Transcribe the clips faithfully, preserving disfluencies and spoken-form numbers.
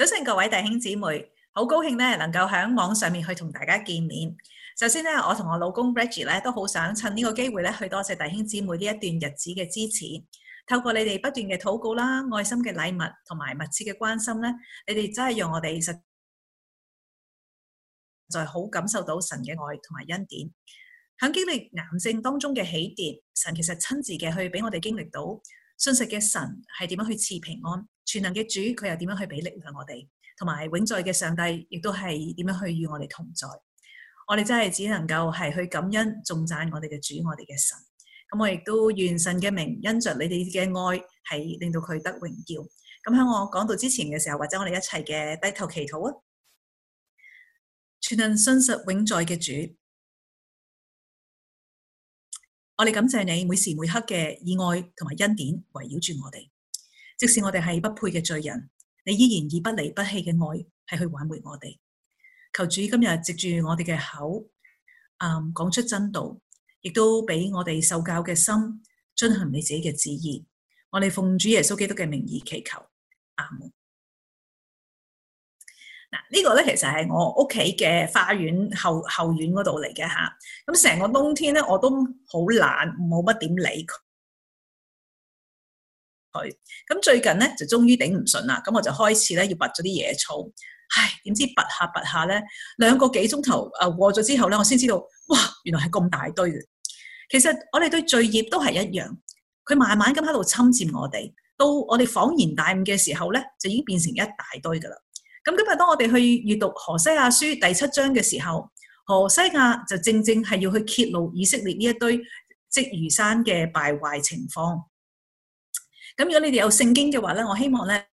早晨各位弟兄姊妹，好高興咧能夠喺網上面去同大家見面。首先咧，我同我老公 Reggie 咧都好想趁呢個機會咧去多謝弟兄姊妹呢一段日子嘅支持。透過你哋不斷嘅禱告啦、愛心嘅禮物同埋密切嘅關心咧，你哋真係讓我哋實在好感受到神嘅愛同埋恩典。喺經歷癌症當中嘅起跌，神其實親自嘅去俾我哋經歷到信實嘅神係點樣去賜平安，全能嘅主佢又點樣去俾力量我哋，同埋永在嘅上帝亦都係點樣去與我哋同在。我哋真係只能夠係去感恩頌讚我哋嘅主，我哋嘅神。咁我亦都願神嘅名因着你哋嘅愛係令到佢得榮耀。咁喺我講到之前嘅時候，或者我哋一齊嘅低頭祈禱啊！全能信實永在嘅主，我哋感謝你每時每刻嘅以愛同埋恩典圍繞住我哋，即使我哋係不配嘅罪人，你依然以不離不棄嘅愛係去挽回我哋。求主今日藉住我哋嘅口，嗯，講出真道，亦都俾我哋受教嘅心，遵行你自己嘅旨意。我哋奉主耶穌基督嘅名義祈求，阿門。嗱，呢個咧其實係我屋企嘅花園後後院嗰度嚟嘅吓。咁成個冬天咧，我都好懶，冇乜點理佢。咁最近咧就終於頂唔順啦，咁我就開始咧要拔咗啲野草。唉，點知拔下拔下咧，兩個幾鐘頭誒過咗之後咧，我先知道，哇，原來係咁大堆嘅。其實我哋對罪孽都係一樣，佢慢慢咁喺度侵佔我哋，到我哋恍然大悟嘅時候咧，就已經變成一大堆噶啦。咁今日當我哋去閱讀何西阿書第七章嘅時候，何西阿就正正係要去揭露以色列呢一堆積如山嘅敗壞情況。咁如果你哋有聖經嘅話咧，我希望咧，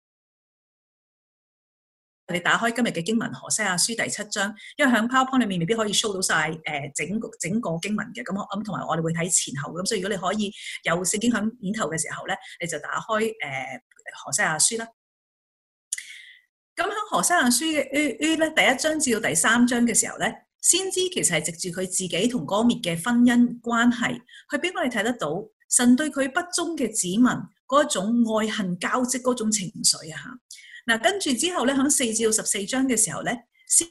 你打開今日嘅經文何西阿書第七章，因為喺 PowerPoint 裏面未必可以 show 到晒誒整個整個經文嘅，咁咁同埋我哋會睇前後，咁所以如果你可以有聖經喺面頭嘅時候咧，你就打開誒、呃、何西阿書啦。咁喺何西阿書嘅咧第一章至到第三章嘅時候咧，先知其實係藉住佢自己同歌篾嘅婚姻關係，去俾我哋睇得到神對佢不忠嘅子民嗰種愛恨交織嗰種情緒啊吓。嗱，跟住之後咧，喺四至到十四章嘅時候咧，先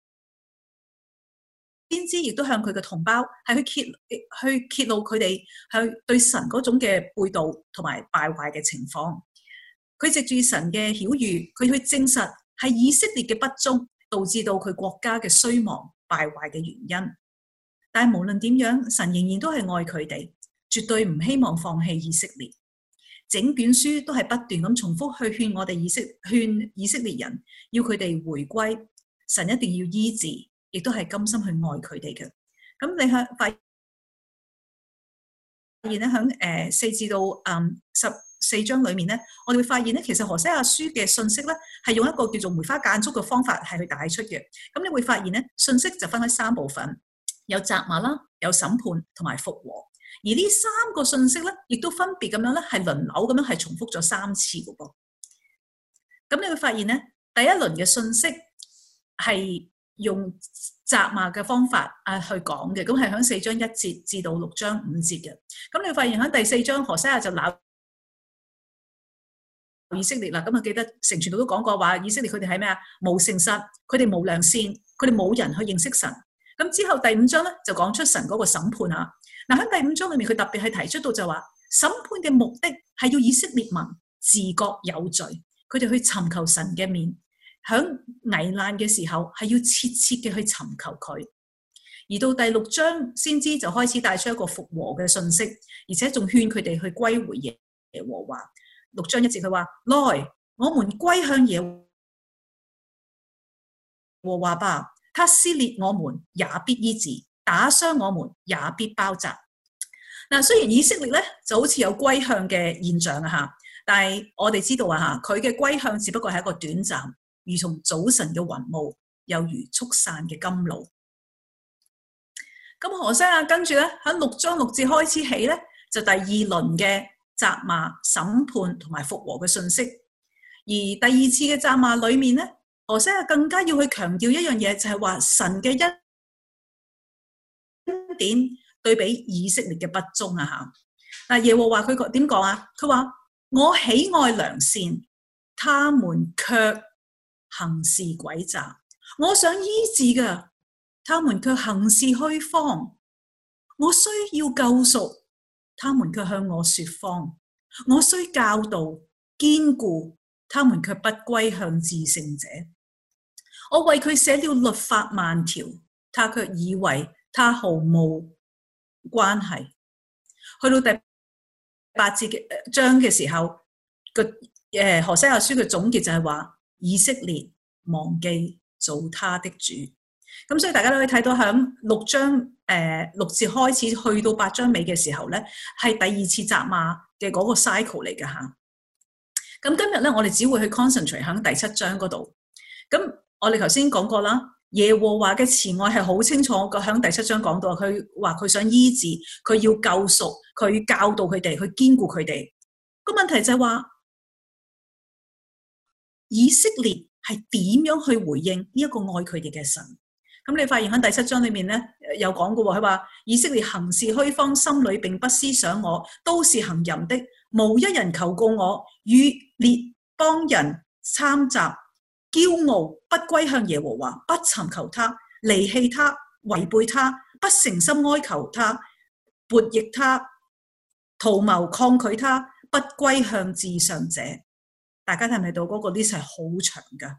知亦都向佢嘅同胞係去揭去揭露佢哋係對神嗰種嘅背道同埋敗壞嘅情況。佢藉住神嘅曉諭，佢去證實係以色列嘅不忠導致到佢國家嘅衰亡敗壞嘅原因。但係無論點樣，神仍然都係愛佢哋，絕對唔希望放棄以色列。整卷書都係不斷咁重複去勸我哋以色勸以色列人，要佢哋回歸，神一定要醫治，亦都係甘心去愛佢哋嘅。咁你向發現咧，響誒四至到嗯十四章裏面咧，我哋會發現咧，其實何西阿書嘅信息咧係用一個叫做梅花間竹嘅方法係去帶出嘅。咁你會發現咧，信息就分開三部分，有責罵啦，有審判同埋復和。而呢三個信息咧，亦都分別咁樣咧，係輪流咁樣係重複咗三次嘅噃。咁你會發現咧，第一輪嘅信息係用責罵嘅方法啊去講嘅，咁係響四章一節至到六章五節嘅。咁你會發現喺第四章何西阿就鬧以色列啦。咁啊記得成傳道都講過話，以色列佢哋係咩啊？冇誠實，佢哋冇良善，佢哋冇人去認識神。咁之後第五章咧就講出神嗰個審判啊。嗱，喺第五章裏面，佢特別係提出到就話，審判嘅目的係要以色列民自覺有罪，佢哋去尋求神嘅面，響危難嘅時候係要切切嘅去尋求佢。而到第六章，先知就開始帶出一個復和嘅信息，而且仲勸佢哋去歸回耶和華。六章一節佢話：來，我們歸向耶和華吧，他撕裂我們也必醫治，打傷我們也必包紮。嗱，雖然以色列咧就好似有歸向嘅現象啊吓，但係我哋知道啊吓，佢嘅歸向只不過係一個短暫，如同早晨嘅雲霧，又如速散嘅甘露。咁何西阿跟住咧喺六章六節開始起咧，就第二輪嘅責罵、審判同埋復和嘅信息。而第二次嘅責罵裏面咧，何西阿更加要去強調一樣嘢，就係話神嘅恩典對比以色列嘅不忠啊吓。嗱，耶和華佢點講啊？佢話：我喜愛良善，他們卻行事詭詐。我想醫治㗎，他們卻行事虛謊。我需要救贖，他們卻向我說謊。我需教導堅固，他們卻不歸向至聖者。我為佢寫了律法萬條，他卻以為他毫無關係。去到第八節嘅章嘅時候，個誒何西阿書嘅總結就係話，以色列忘記做他的主。咁所以大家都可以睇到響六章誒、呃、六節開始去到八章尾嘅時候咧，係第二次責罵嘅嗰個 cycle 嚟嘅吓。咁今日咧，我哋只會去 concentrate 喺第七章嗰度。咁我哋頭先講過啦，耶和華嘅慈愛係好清楚嘅，喺第七章講到，佢話佢想醫治，佢要救贖，佢教導佢哋，去堅固佢哋。個問題就係話，以色列係點樣去回應呢一個愛佢哋嘅神？咁你發現喺第七章裏面咧有講過，佢話以色列行事虛謊，心裏並不思想我，都是行淫的，無一人求告我，與列邦人參雜，驕傲，不歸向耶和華，不尋求他，離棄他，違背他，不誠心哀求他，悖逆他，圖謀抗拒他，不歸向至上者。大家睇唔睇到嗰個 list 係好長噶？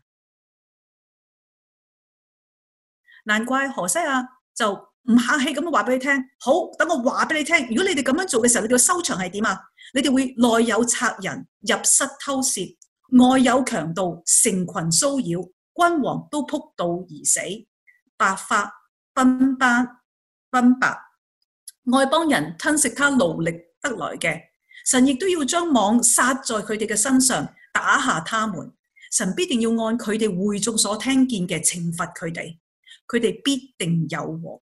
難怪何西阿就唔客氣咁話俾你聽，好，等我話俾你聽，如果你哋咁樣做嘅時候，你哋嘅收場係點啊？你哋會內有賊人，入室偷竊，外有強盜，成群騷擾，君王都仆倒而死，白髮奔斑奔白，外邦人吞食他勞力得來嘅，神亦都要將網撒在佢哋嘅身上，打下他們。神必定要按佢哋會眾所聽見嘅懲罰佢哋。佢哋必定有禍，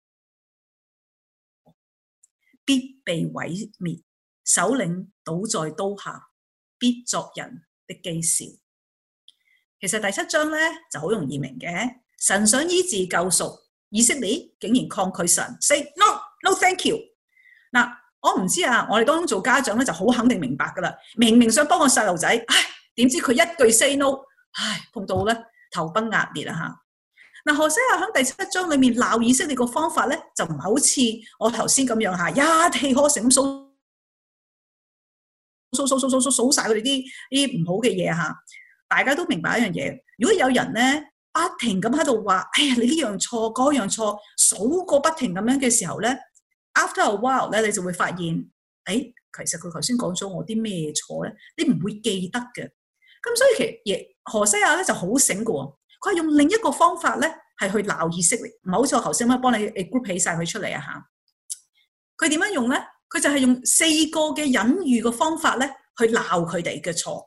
必被毀滅，首領倒在刀下，必作人的譏笑。其實第七章咧就好容易明嘅，神想醫治救贖，以色列竟然抗拒神 ，say no no thank you。嗱，我唔知啊，我哋當中做家長咧就好肯定明白噶啦，明明想幫個細路仔，唉，點知佢一句 say no， 唉，碰到咧頭崩額裂啊吓！嗱，何西阿喺第七章裏面鬧以色列個方法咧，就唔係好似我頭先咁樣嚇，一氣呵成咁數數數數數數數曬佢哋啲啲唔好嘅嘢嚇。大家都明白一樣嘢，如果有人咧不停咁喺度話，哎呀你呢樣錯嗰樣錯，數個不停咁樣嘅時候咧 ，after a while 咧你就會發現，誒、哎、其實佢頭先講咗我啲咩錯咧，你唔會記得嘅。咁所以其實何西阿咧就好醒嘅喎。佢係用另一個方法咧，係去鬧以色列，唔係好似我頭先咁幫你誒 group 起晒佢出嚟啊嚇。佢點樣用咧？佢就係用四個嘅隱喻嘅方法咧，去鬧佢哋嘅錯。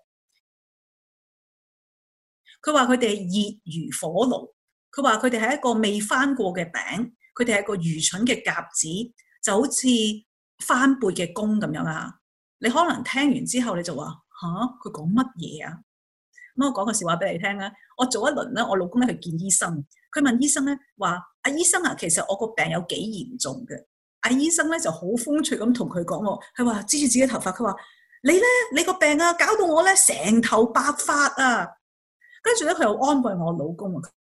佢話佢哋熱如火爐，佢話佢哋係一個未翻過嘅餅，佢哋係一個愚蠢嘅鴿子，就好似翻背嘅弓咁樣啊！你可能聽完之後你就話吓，佢講乜嘢啊？咁我講個笑話俾你聽啦。我做一輪咧，我老公咧去見醫生，佢問醫生咧話：阿醫生啊，其實我個病有幾嚴重嘅？阿醫生咧就好風趣咁同佢講喎，佢話支住自己頭髮，佢話你咧你個病啊，搞到我咧成頭白髮啊！跟住咧佢又安慰我老公啊，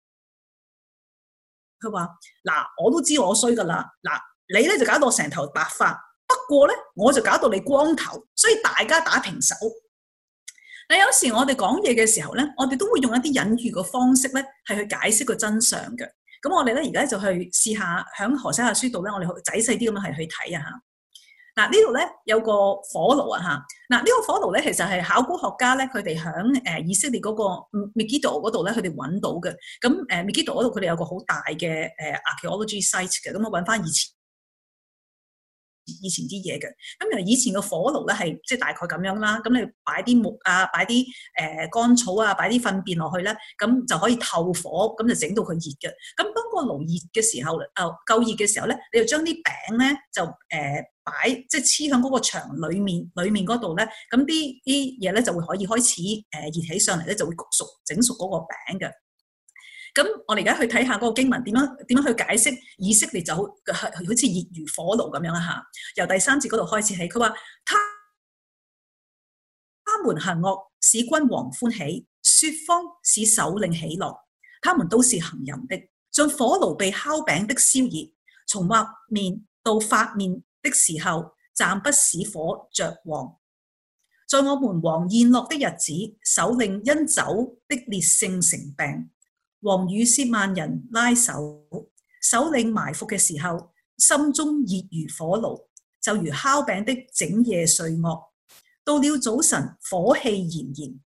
佢話嗱，我都知我衰噶啦，嗱你咧就搞到我成頭白髮，不過咧我就搞到你光頭，所以大家打平手。但有時我哋講嘢嘅時候咧，我哋都會用一啲隱喻嘅方式咧，係去解釋個真相嘅。咁我哋咧而家就去試下喺何西阿書度咧，我哋仔細啲咁樣係去睇啊嚇。嗱呢度咧有個火爐啊嚇。嗱呢個火爐咧其實係考古學家咧佢哋喺誒以色列嗰個 Megiddo 嗰度咧佢哋揾到嘅。咁誒 Megiddo 嗰度佢哋有個好大嘅誒 archaeology site 嘅。咁我揾翻以前。以前啲嘢嘅，咁原來以前嘅火爐咧係即係大概咁樣啦，咁你擺啲木啊，擺啲誒乾草啊，擺啲糞便落去咧，咁就可以透火，咁就整到佢熱嘅。咁當個爐熱嘅時候，誒、呃、夠熱嘅時候咧，你就將啲餅咧就誒擺，即係黐響嗰個牆裡面，裡面嗰度咧，咁啲啲嘢咧就會可以開始誒熱起上嚟咧，就會焗熟整熟嗰個餅嘅。咁我哋而家去睇下嗰個經文點樣點樣去解釋以色列就好好似熱如火爐咁樣啦嚇。由第三節嗰度開始起，佢話他他們行惡使君王歡喜， 說謊使首領喜樂，他們都是行淫的，像火爐被烤餅的燒熱，從畫面到發面的時候，暫不使火着旺。在我們王宴樂的日子，首領因酒的烈性成病，王與褻慢人拉手，首領埋伏嘅時候，心中熱如火爐，就如烤餅的整夜睡惡。到了早晨，火氣炎炎，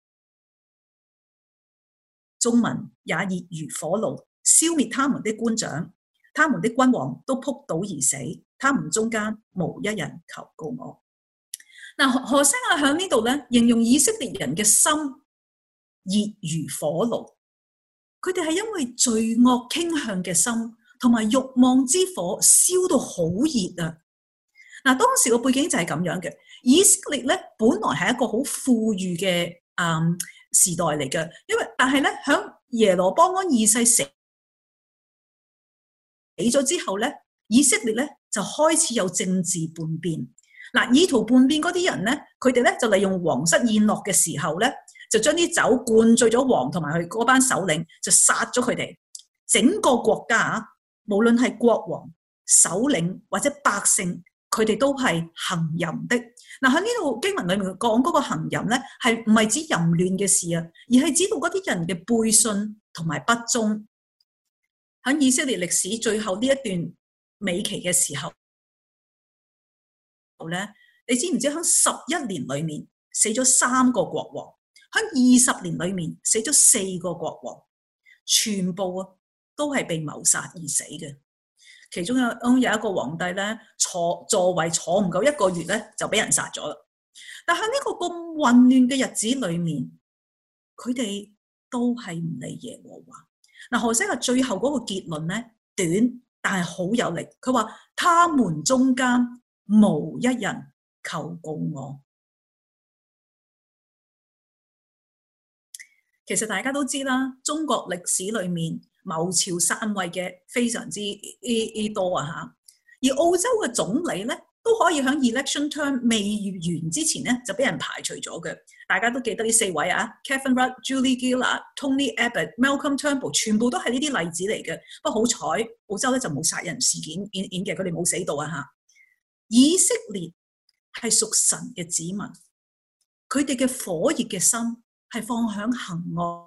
眾民也熱如火爐，消滅他們的官長，他們的君王都仆倒而死，他們中間無一人求告我。嗱，何西阿喺呢度咧，形容以色列人嘅心熱如火爐，佢哋係因為罪惡傾向嘅心同埋慾望之火燒到好熱啊！嗱，當時個背景就係咁樣嘅，以色列咧本來係一個好富裕嘅嗯時代嚟嘅，因為但係咧響耶羅波安二世死死咗之後咧，以色列咧就開始有政治叛變。嗱，意圖叛變嗰啲人咧，佢哋咧就利用皇室宴樂嘅時候咧，就將啲酒灌醉咗王同埋佢嗰班首領，就殺咗佢哋。整個國家啊，無論係國王、首領或者百姓，佢哋都係行淫的。嗱，喺呢度經文裏面講嗰個行淫咧，係唔係指淫亂嘅事啊？而係指到嗰啲人嘅背信同埋不忠。喺以色列歷史最後呢一段尾期嘅時候咧，你知唔知喺十一年裏面死咗三個國王，喺二十年裏面死咗四個國王，全部啊都係被謀殺而死嘅。其中有有一個皇帝咧，坐座位坐唔夠一個月咧，就俾人殺咗啦。但係呢個咁混亂嘅日子裏面，佢哋都係唔理耶和華。嗱，何西阿最後嗰個結論咧，短但係好有力。佢話：他們中間無一人求告我。其實大家都知啦，中國歷史裏面謀朝篡位嘅非常之多啊嚇。而澳洲嘅總理咧，都可以喺 election term 未完之前咧，就俾人排除咗嘅。大家都記得呢四位啊 ，Kevin Rudd、Julie Gillard、Tony Abbott、Malcolm Turnbull， 全部都係呢啲例子嚟嘅。不過好彩，澳洲咧就冇殺人事件演演嘅，佢哋冇死到啊嚇。以色列係屬神嘅子民，佢哋嘅火熱嘅心係放響行惡、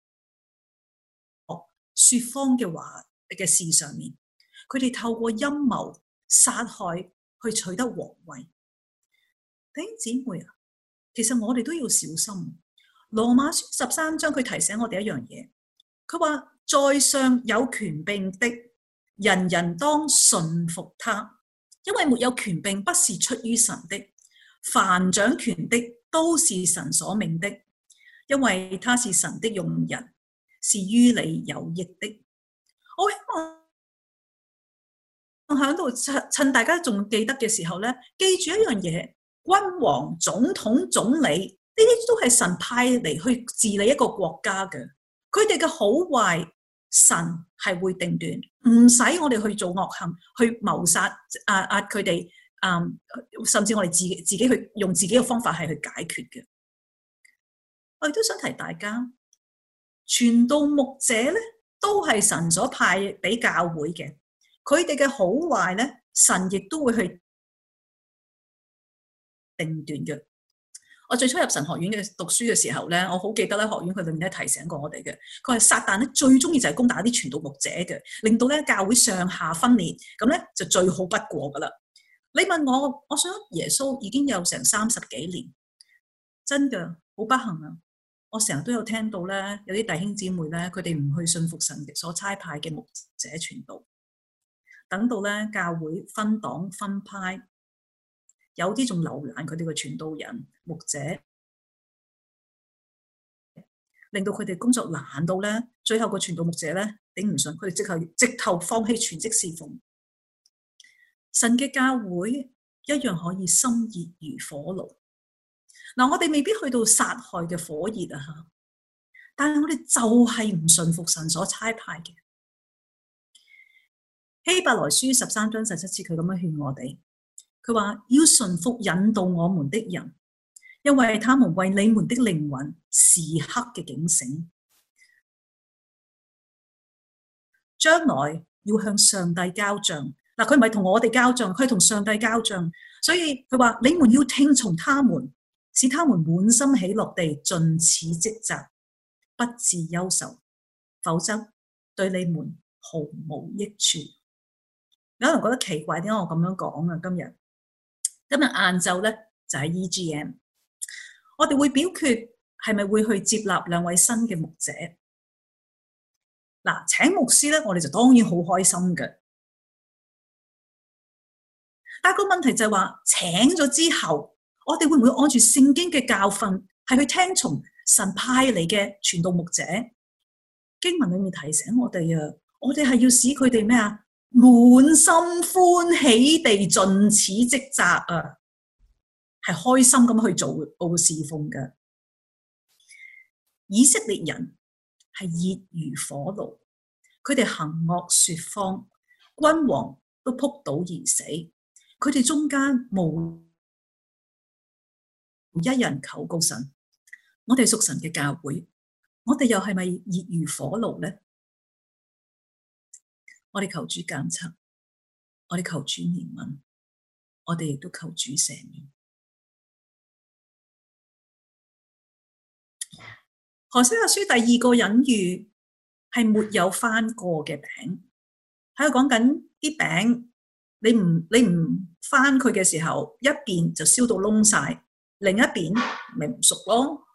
說謊嘅話嘅事上面。佢哋透過陰謀殺害去取得皇位。弟兄姊妹啊，其實我哋都要小心。羅馬書十三章佢提醒我哋一樣嘢，佢話在上有權柄的，人人當順服他。因為沒有權柄不是出於神的，凡掌權的都是神所命的，因為他是神的用人，是於你有益的。我希望喺度趁趁大家仲記得嘅時候咧，記住一樣嘢：君王、總統、總理呢啲都係神派嚟去治理一個國家嘅，佢哋嘅好壞，神係會定斷，唔使我哋去做惡行，去謀殺啊啊佢哋，嗯，甚至我哋自己自己去用自己嘅方法係去解決嘅。我亦都想提大家，傳道牧者咧都係神所派俾教會嘅，佢哋嘅好壞咧，神亦都會去定斷嘅。我最初入神學院嘅讀書嘅時候咧，我好記得咧，學院佢裏面咧提醒過我哋嘅，佢話撒旦咧最中意就係攻打啲傳道牧者嘅，令到咧教會上下分裂，咁咧就最好不過噶啦。你問我，我信耶穌已經有成三十幾年，真嘅好不幸啊！我成日都有聽到咧，有啲弟兄姊妹咧，佢哋唔去信服神所差派嘅牧者傳道，等到咧教會分黨分派。有啲仲留難佢哋嘅傳道人牧者，令到佢哋工作難到咧，最後個傳道牧者咧頂唔順，佢哋直頭直頭放棄全職侍奉。神嘅教會一樣可以心熱如火爐。嗱，我哋未必去到殺害嘅火熱啊吓，但係我哋就係唔順服神所差派嘅。希伯來書十三章十七節，佢咁樣勸我哋。佢話要順服引導我們的人， 因為他們為你們的靈魂時刻嘅警醒，將來要向上帝交賬。嗱，佢唔係同我哋交賬，佢係同上帝交賬。所以佢話：你們要聽從他們，使他們滿心喜樂地盡此職責，不致憂愁，否則對你們毫無益處。有人覺得奇怪，點解我咁樣講啊？今日今日晏晝咧就喺 E G M， 我哋會表決係咪會去接納兩位新嘅牧者。嗱，請牧師咧，我哋就當然好開心嘅。但係個問題就係話，請咗之後，我哋會唔會按住聖經嘅教訓，係去聽從神派嚟嘅傳道牧者？經文裏面提醒我哋啊，我哋係要使佢哋咩啊？滿心歡喜地盡此職責啊，係開心咁去做做侍奉嘅。以色列人係熱如火爐，佢哋行惡說謊，君王都仆倒而死。佢哋中間冇一人求告神。我哋屬神嘅教會，我哋又係咪熱如火爐呢？我哋求主監察，我哋求主憐憫，我哋亦都求主赦免。何西阿書第二個隱喻係沒有翻過嘅餅，喺度講緊啲餅，你唔你唔翻佢嘅時候，一邊就燒到燶晒，另一邊咪唔熟咯。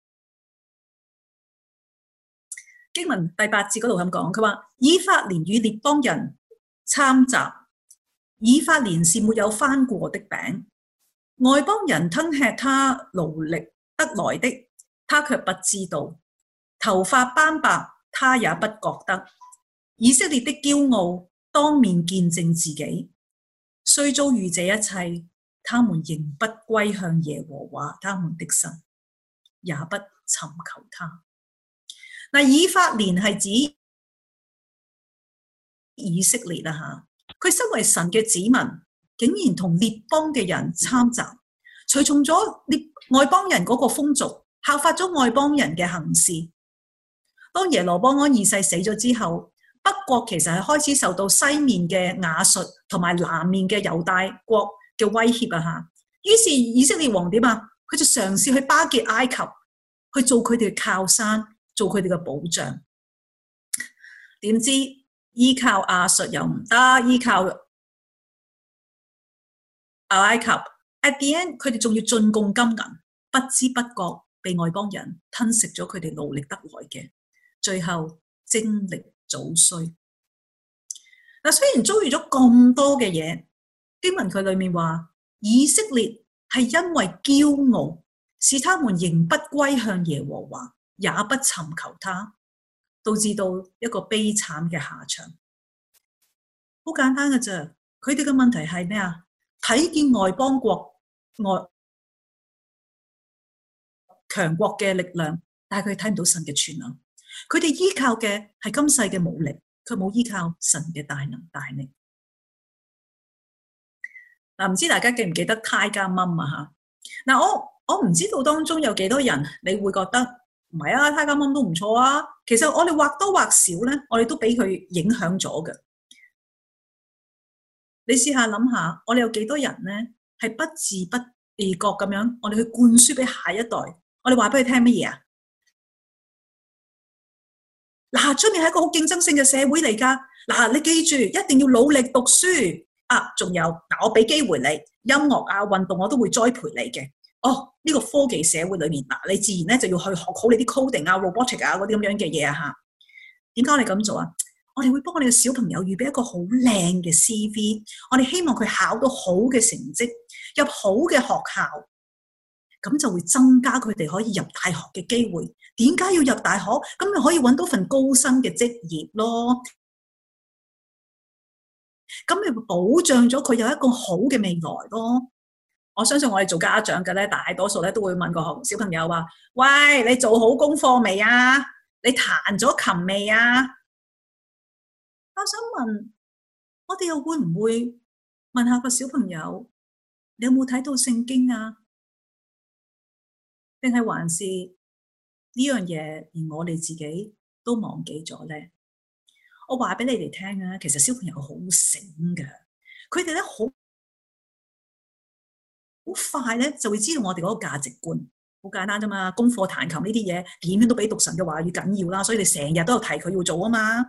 經文第八節嗰度咁講，佢話以法蓮與列邦人參雜，以法蓮是沒有翻過的餅，外邦人吞吃他勞力得來的，他卻不知道，頭髮斑白，他也不覺得。以色列的驕傲當面見證自己，雖遭遇這一切，他們仍不歸向耶和華他們的神，也不尋求他。嗱，以法蓮係指以色列啦吓，佢身為神嘅子民，竟然同列邦嘅人參雜，隨從咗列外邦人嗰個風俗，效法咗外邦人嘅行事。當耶羅波安二世死咗之後，北國其實係開始受到西面嘅亞述同埋南面嘅猶大國嘅威脅啊吓。於是以色列王點啊？佢就嘗試去巴結埃及，去做佢哋嘅靠山，做佢哋嘅保障。點知依靠亞述又唔得，依靠埃及 ，at the end 佢哋仲要進貢金銀，不知不覺被外邦人吞食咗佢哋勞力得來嘅，最後精力早衰。嗱，雖然遭遇咗咁多嘅嘢，經文佢裏面話以色列係因為驕傲，使他們仍不歸向耶和華，也不尋求他，導致到一個悲慘嘅下場。好簡單嘅啫，佢哋嘅問題係咩啊？睇見外邦國外強國嘅力量，但係佢睇唔到神嘅全能。佢哋依靠嘅係今世嘅武力，佢冇依靠神嘅大能大力。嗱，唔知大家記唔記得 Tiger Mum 啊？吓，嗱，我我唔知道當中有幾多人你會覺得唔係啊 Tiger Mum 都唔錯啊。其實我哋或多或少咧，我哋都俾佢影響咗嘅。你試下諗下，我哋有幾多人咧係不自不覺咁樣，我哋去灌輸俾下一代，我哋話俾佢聽乜嘢啊？嗱，出面係一個好競爭性嘅社會嚟噶。嗱，你記住，一定要努力讀書啊！仲有，嗱，我俾機會你，音樂啊、運動我都會栽培你嘅。哦，呢個科技社會裏面，嗱，你自然咧就要去學好你啲 coding 啊、robotic 啊嗰啲咁樣嘅嘢啊吓。點解我哋咁做啊？我哋會幫我哋嘅小朋友預備一個好靚嘅 C V， 我哋希望佢考到好嘅成績，入好嘅學校，咁就會增加佢哋可以入大學嘅機會。點解要入大學？咁咪可以揾到份高薪嘅職業咯。咁咪會保障咗佢有一個好嘅未來咯。我相信我哋做家長嘅咧，大多數咧都會問個小朋友話：喂，你做好功課未啊？你彈咗琴未啊？我想問，我哋又會唔會問下個小朋友，你有冇睇到聖經啊？ 定係還是呢樣嘢連我哋自己都忘記咗咧？我話俾你哋聽啊，其實小朋友好醒㗎，佢哋咧好好快咧就會知道我哋嗰個價值觀。好簡單啫嘛，功課彈琴呢啲嘢點樣都比讀神嘅話語緊要啦，所以你成日都有提佢要做啊嘛。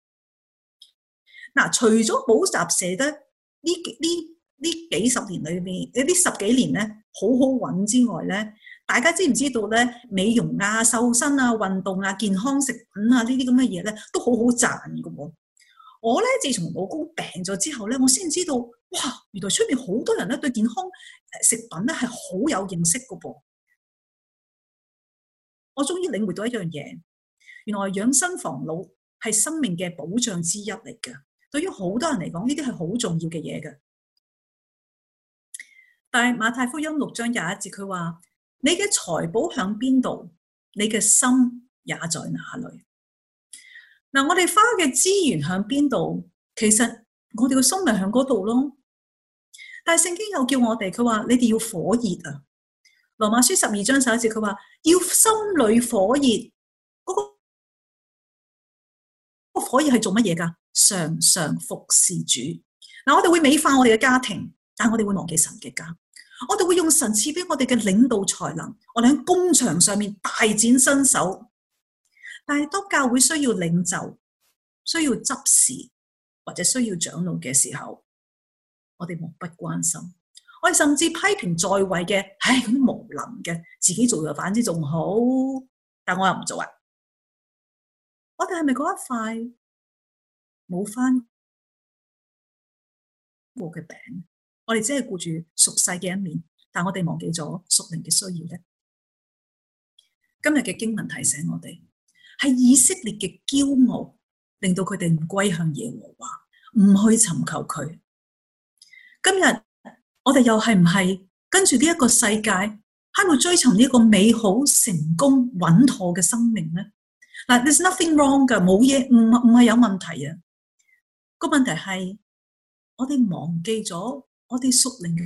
嗱，除咗補習社咧，呢呢呢幾十年裏面，呢十幾年咧好好揾之外咧，大家知唔知道咧？美容啊、瘦身啊、運動啊、健康食品啊呢啲咁嘅嘢咧，都好好賺㗎喎。我咧自從老公病咗之後咧，我先知道，哇！原來出面好多人咧對健康食品咧係好有認識㗎噃。我終於領會到一樣嘢，原來養生防老係生命嘅保障之一嚟嘅。對於好多人嚟講，呢啲係好重要嘅嘢嘅。但係馬太福音六章廿一節，佢話：你嘅財寶響邊度，你嘅心也在哪裏。嗱，我哋花嘅資源響邊度，其實我哋嘅心咪響嗰度咯。但係聖經又叫我哋，佢話你哋要火熱啊。羅馬書十二章十一節，佢話要心裏火熱。嗰個個火熱係做乜嘢噶？常常服侍主。嗱，我哋會美化我哋嘅家庭，但係我哋會忘記神嘅家。我哋會用神賜俾我哋嘅領導才能，我哋喺工場上面大展身手。但係當教會需要領袖、需要執事或者需要長老嘅時候，我哋漠不關心。我哋甚至批評在位嘅，唉，咁無能嘅，自己做就反之仲好，但我又唔做啊！我哋係咪嗰一塊冇翻過嘅餅？我哋只係顧住屬世嘅一面，但我哋忘記咗屬靈嘅需要咧。今日嘅經文提醒我哋，係以色列嘅驕傲，令到佢哋唔歸向耶和華，唔去尋求佢。今日我哋又係唔係跟住呢一個世界喺度追尋呢一個美好、成功、穩妥嘅生命咧？嗱 ，there's nothing wrong 噶，冇嘢，唔唔係有問題啊。個問題係我哋忘記咗，我哋屬靈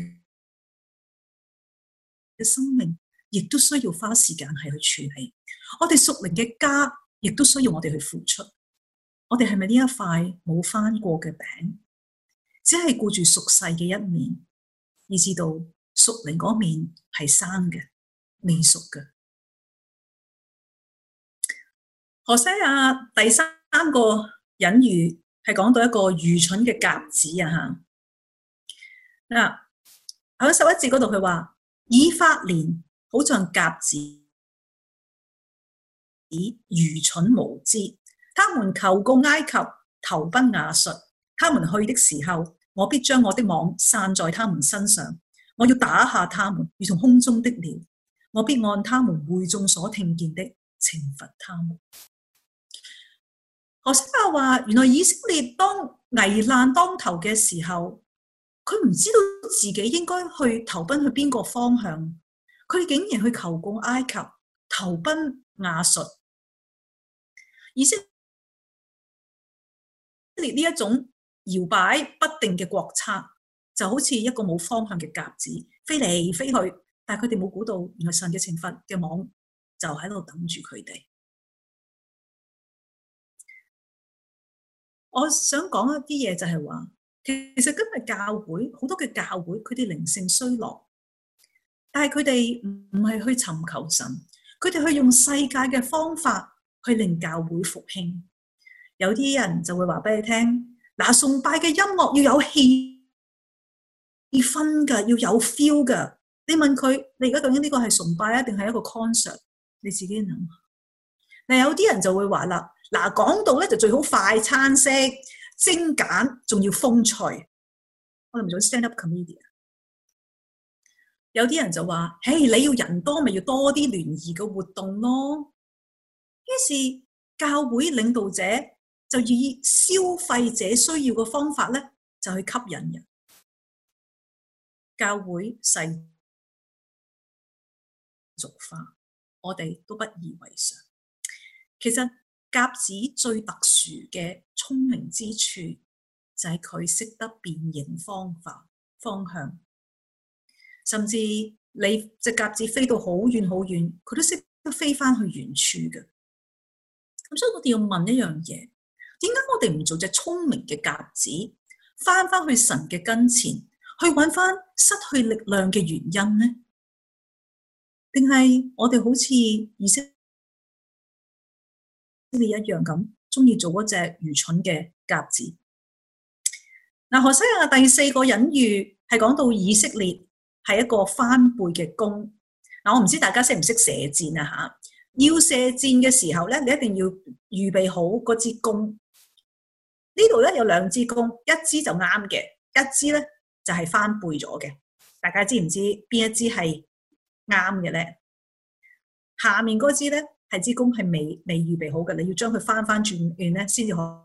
嘅生命，亦都需要花時間係去處理。我哋屬靈嘅家，亦都需要我哋去付出。我哋係咪呢一塊冇翻過嘅餅，只係顧住屬世嘅一面，以至到屬靈嗰面係生嘅，未熟嘅？何西阿第三個隱喻係講到一個愚蠢嘅鴿子啊！吓嗱，喺十一節嗰度佢話：以法蓮好像鴿子，愚蠢無知。他們求告埃及，投奔亞述。他們去的時候，我必將我的網散在他們身上，我要打下他們，如同空中的鳥。我必按他們會眾所聽見的懲罰他們。何西阿話：原來以色列當危難當頭嘅時候，佢唔知道自己應該去投奔去邊個方向，佢竟然去求告埃及，投奔亞述。以色列呢一種搖擺不定嘅國策，就好似一個冇方向嘅鴿子，飛嚟飛去，但係佢哋冇估到，原來神嘅懲罰嘅網就喺度等住佢哋。我想講一啲嘢就係話，其實今日教會好多嘅教會，佢哋靈性衰落，但係佢哋唔係去尋求神，佢哋去用世界嘅方法去令教會復興。有啲人就會話俾你聽，嗱，崇拜嘅音樂要有氣氛噶，要有 feel 噶。你問佢，你而家究竟呢個係崇拜啊，定係一個 concert？ 你自己諗。嗱，有啲人就會話啦。嗱，講到咧就最好快餐式、精簡，仲要風趣。我哋唔做 stand up comedian。有啲人就話：嘿，你要人多，咪要多啲聯誼嘅活動咯。於是教會領導者就以消費者需要嘅方法咧，就去吸引人。教會世俗化，我哋都不以為常。其實鴿子最特殊嘅聰明之處就係佢識得辨認方法方向，甚至你隻鴿子飛到好遠好遠，佢都識得飛翻去原處嘅。咁所以我哋要問一樣嘢，點解我哋唔做隻聰明嘅鴿子，翻翻去神嘅跟前，去揾翻失去力量嘅原因呢？定係我哋好似以色列一樣咁，中意做嗰隻愚蠢嘅鴿子？嗱，何西阿第四個隱喻係講到以色列係一個翻背嘅弓。嗱，我唔知大家識唔識射箭啊吓？要射箭嘅時候咧，你一定要預備好嗰支弓。呢度咧有兩支弓，一支就啱嘅，一支咧就係翻背咗嘅。大家知唔知邊一支係啱嘅咧？下面嗰支咧係支弓係未未預備好嘅，你要將佢翻翻轉轉咧，先至可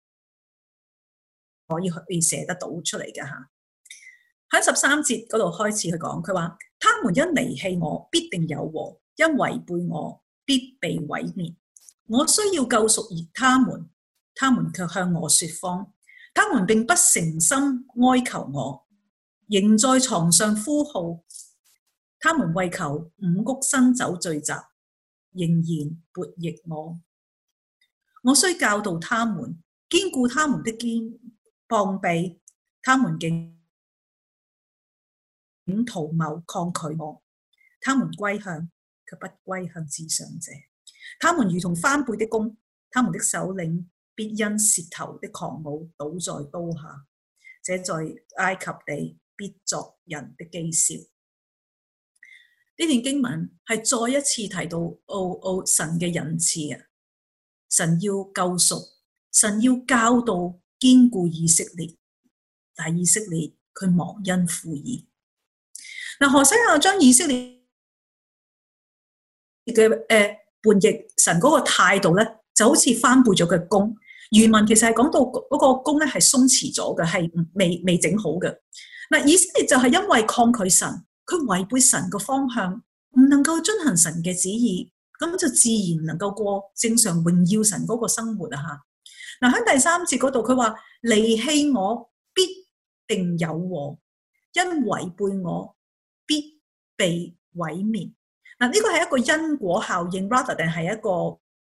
可以去射得到出嚟嘅吓。喺十三節嗰度開始去講，佢話：他們因離棄我，必定有禍；因違背我，必被毀滅。我需要救贖而他們，他們卻向我說謊。他們並不誠心哀求我，仍在床上呼號。他們為求五穀新酒聚集，仍然悖逆我。我須教導他們，堅固他們的肩膀臂，他們竟圖謀抗拒我。他們歸向，卻不歸向至上者。他們如同翻背的弓，他們的首領必因舌頭的狂傲倒在刀下。這在埃及地必作人的譏笑。呢段經文係再一次提到奧奧神嘅仁慈啊！神要救贖，神要教導堅固以色列，但係以色列佢忘恩負義。嗱，何西阿將以色列嘅誒叛逆神嗰個態度咧，就好似翻背咗嘅弓。原文其實係講到嗰個弓咧係鬆弛咗嘅，係未未整好嘅。嗱，以色列就係因為抗拒神，佢違背神個方向，唔能夠遵行神嘅旨意，咁就自然能夠過正常榮耀神嗰個生活啊！吓，嗱，喺第三節嗰度，佢話離棄我必定有禍，因違背我必被毀滅。嗱，呢個係一個因果效應 ，rather 定係一個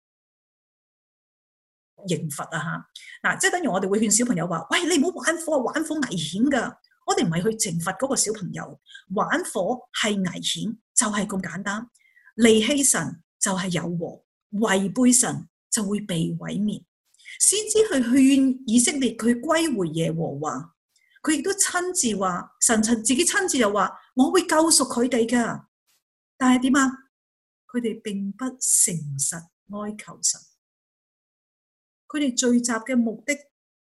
刑罰啊！吓，嗱，即係等於我哋會勸小朋友話：喂，你唔好玩火啊，玩火危險噶。我哋唔係去懲罰嗰個小朋友，玩火係危險，就係咁簡單。離棄神就係有禍，違背神就會被毀滅。先知去勸以色列佢歸回耶和華，佢亦都親自話，神自己親自又話：我會救贖佢哋噶。但係點啊？佢哋並不誠實哀求神，佢哋聚集嘅目的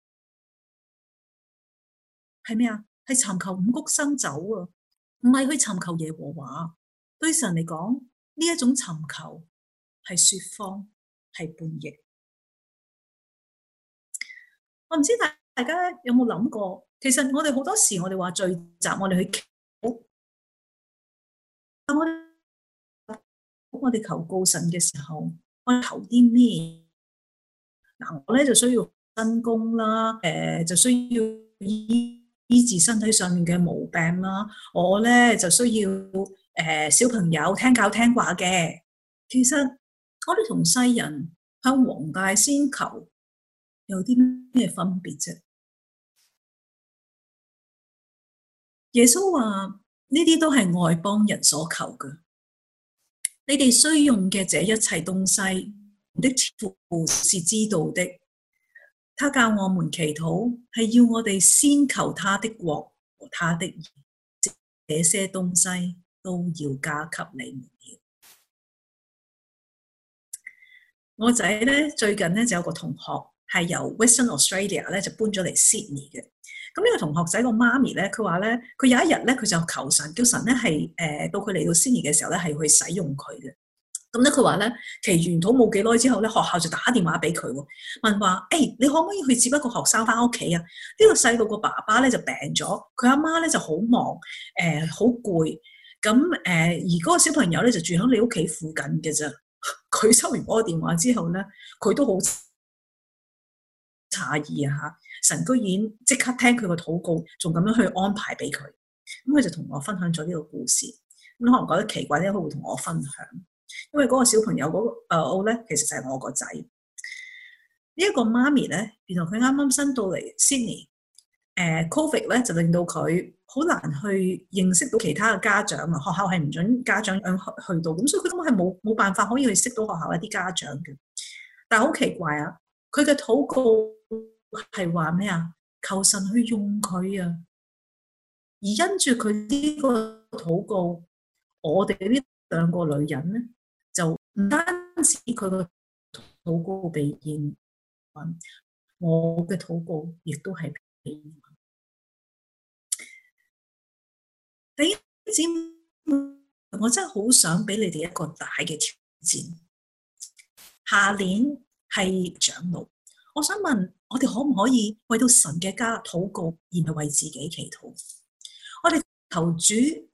係咩啊？係尋求五穀新酒啊，唔係去尋求耶和華。對神嚟講，呢一種尋求係說謊，係叛逆。我唔知大大家有冇諗過，其實我哋好多時我哋話聚集，我哋去祈禱，但我我哋求告神嘅時候，我哋求啲咩？嗱，我咧就需要分工啦，誒、呃，就需要醫醫治身體上面嘅毛病啦。我咧就需要誒、呃、小朋友聽教聽話嘅。其實我哋同世人向黃大仙求有啲咩分別啫？耶穌話呢啲都係外邦人所求嘅。你哋需用嘅這一切東西，的父是知道的。他教我們祈禱，係要我哋先求他的國和他的義，這些東西都要加給你們了。我仔咧最近咧就有個同學係由 Western Australia 咧就搬咗嚟 Sydney 嘅。咁呢個同學仔個媽咪咧，佢話咧，佢有一日咧，佢就求神，叫神咧係誒到佢嚟到 Sydney 嘅時候咧，係去使用佢嘅。咁咧，佢話咧，祈完禱冇幾耐之後咧，學校就打電話俾佢，問話：誒、欸，你可唔可以去接一個學生翻屋企啊？呢、這個細路個爸爸咧就病咗，佢阿媽咧就好忙，誒好攰。咁誒、呃、而嗰個小朋友咧就住喺你屋企附近嘅啫。佢收完嗰個電話之後咧，佢都好詫異啊！嚇，神居然即刻聽佢個禱告，仲咁樣去安排俾佢。咁佢就同我分享咗呢個故事。 可能覺得奇怪咧，佢會同我分享，因為嗰個小朋友嗰、那個誒我咧，其實就係我個仔。呢、這、一個媽咪咧，原來佢啱啱新到嚟 Sydney，誒 Covid 咧就令到佢好難去認識到其他嘅家長啊，學校係唔準家長去去到，咁所以佢根本係冇冇辦法可以去識到學校一啲家長嘅。但係好奇怪啊，佢嘅禱告係話咩啊？求神去用佢啊！而因住佢呢個禱告，我哋呢兩個女人咧，就唔單止佢個禱告被應允，我嘅禱告亦都係被應允。弟兄姊妹，我真係好想俾你哋一個大嘅挑戰。下年係長老，我想問我哋可唔可以為到神嘅家禱告，而唔係為自己祈禱？我哋求主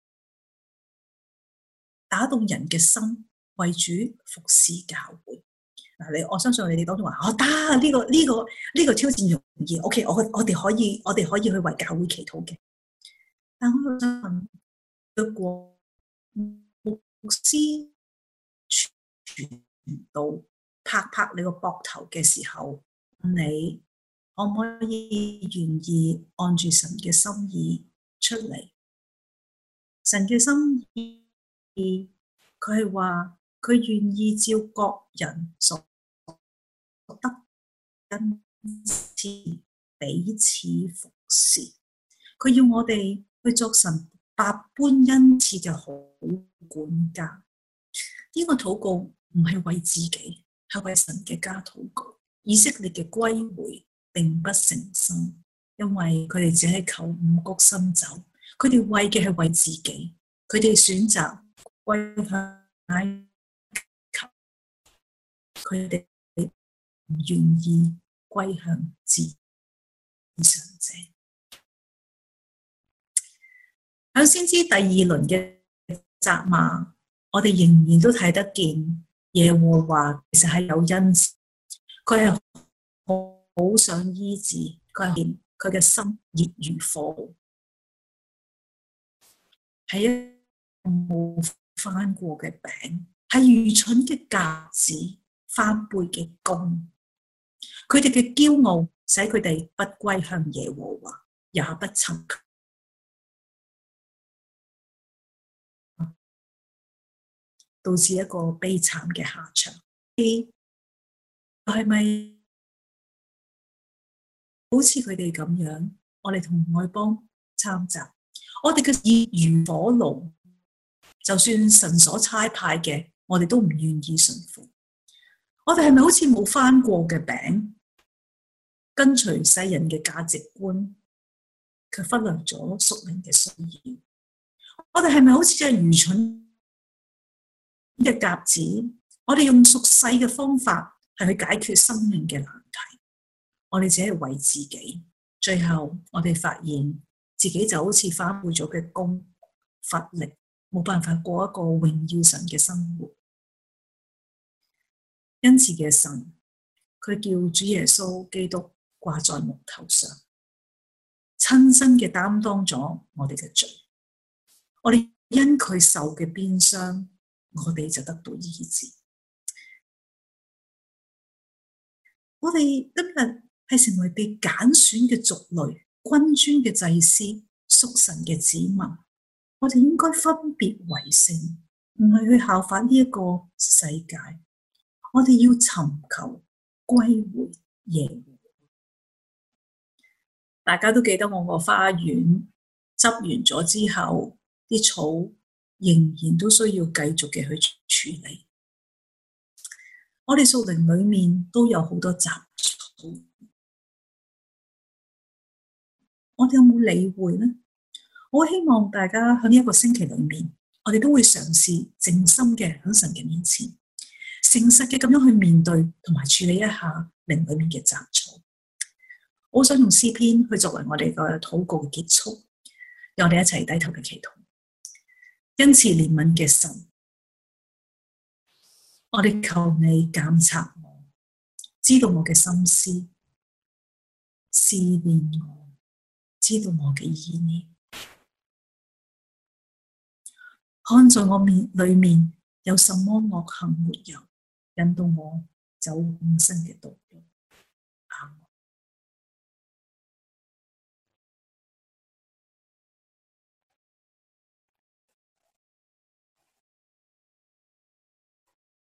打動人嘅心，為主服侍教會。嗱，你我相信你哋當中話，哦得呢個呢個呢個挑戰容易。OK，我我哋可以我哋可以去為教會祈禱嘅。但我想問，如果牧師傳道拍拍你個膊頭嘅時候，你可唔可以願意按住神嘅心意出嚟？神嘅心意，佢係話佢願意照各人所得恩賜彼此服侍。佢要我哋去作神百般恩賜嘅好管家。呢、這個禱告唔係為自己，係為神嘅家禱告。以色列嘅歸回並不成心，因為佢哋只係求五穀新酒。佢哋為嘅係為自己，佢哋選擇歸向埃及，佢哋唔願意歸向至上者。響先知第二輪嘅責罵，我哋仍然都睇得見耶和華其實係有恩慈，佢係好想醫治，佢係佢嘅心熱如火。係一個冇翻過嘅餅，係愚蠢嘅鴿子，翻背嘅弓。佢哋嘅驕傲使佢哋不歸向耶和華，也不尋求，導致一個悲慘嘅下場。係咪好似佢哋咁樣？我哋同外邦參雜。我哋嘅熱如火爐，就算神所差派嘅，我哋都唔願意順服。我哋係咪好似冇翻過嘅餅，跟隨世人嘅價值觀，卻忽略咗屬靈嘅需要？我哋係咪好似隻愚蠢嘅鴿子？我哋用俗世嘅方法係去解決生命嘅難題，我哋只係為自己，最後我哋發現自己就好似翻背咗嘅弓，乏力，冇辦法過一個榮耀神嘅生活。恩慈嘅神，佢叫主耶穌基督掛在木頭上，親身嘅擔當咗我哋嘅罪。我哋因佢受嘅鞭傷，我哋就得到醫治。我哋今日係成為被揀選嘅族類，君尊嘅祭司，屬神嘅子民，我哋應該分別為聖，唔係去效法呢一個世界。我哋要尋求歸回耶和華。大家都記得我個花園執完咗之後，啲草仍然都需要繼續嘅去處理。我哋屬靈裏面都有好多雜草，我哋有冇理會呢？我希望大家喺呢一個星期裏面，我哋都會嘗試靜心嘅喺神嘅面前，誠實嘅咁樣去面對同埋處理一下靈裏面嘅雜草。我想用詩篇去作為我哋嘅禱告嘅結束，讓我哋一齊低頭嘅祈禱。恩慈憐憫嘅神，我哋求你監察我，知道我嘅心思，試煉我，知道我嘅意念。 看在我面裏面有什麼惡行沒有，引導我走永生嘅道路。阿們。